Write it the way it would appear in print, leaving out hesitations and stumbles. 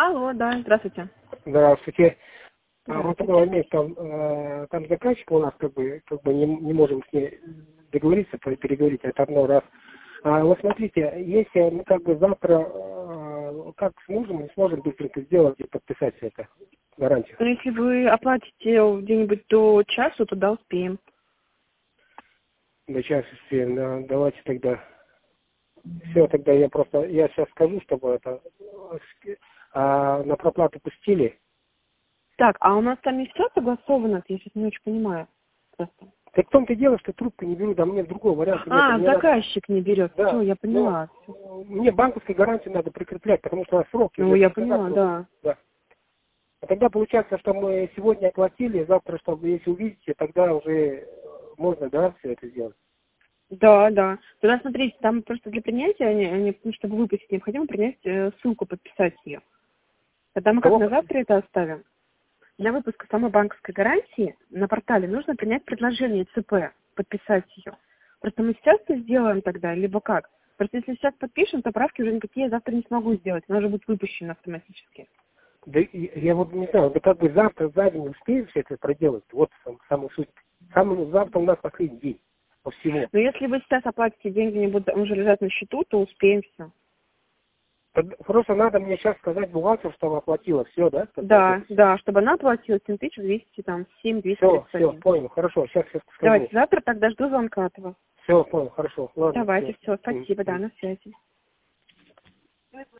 Алло, да, здравствуйте. Здравствуйте. Вот Здравствуйте. такой момент, там заказчик у нас как бы не можем с ней договориться, переговорить, это одно раз. Вот смотрите, если мы как бы завтра, как сможем, не сможем быстренько сделать и подписать все это, гарантию. Ну, если вы оплатите где-нибудь до часу, то успеем. До часа успеем, да, давайте тогда. Все, тогда я сейчас скажу, чтобы это, на проплату пустили. Так, а у нас там не все согласовано, я сейчас не очень понимаю. Просто. Так в том-то и дело, что трубку не беру, да мне другого варианта нет. Мне Заказчик не берет. да, Все, я поняла. мне банковской гарантии надо прикреплять, потому что сроки Ну, уже я когда поняла, срок. да. Да. А тогда получается, что мы сегодня оплатили, завтра, чтобы если увидите, тогда уже можно, да, все это сделать. Да. Тогда смотрите, там просто для принятия, чтобы выпустить, необходимо принять ссылку, подписать ее. Тогда мы как Кого на завтра это оставим? Для выпуска самой банковской гарантии на портале нужно принять предложение ЦП, подписать ее. Просто мы сейчас это сделаем тогда, либо как? Просто если сейчас подпишем, то правки уже никакие я завтра не смогу сделать. Она уже будет выпущена автоматически. Да, я вот не знаю, да как бы завтра, за день успеем все это проделать, вот самую суть. Завтра у нас последний день по всему. Но если вы сейчас оплатите деньги, не будут уже лежать на счету, то успеем все. Просто надо мне сейчас сказать бухгалтеру, что она оплатила все, да? Да, чтобы она оплатила 7200, там, 7231. Все, понял, хорошо, сейчас я скажу. Давайте завтра тогда жду звонка от вас. Все, понял, хорошо, ладно. Давайте, все, спасибо, да, на связи.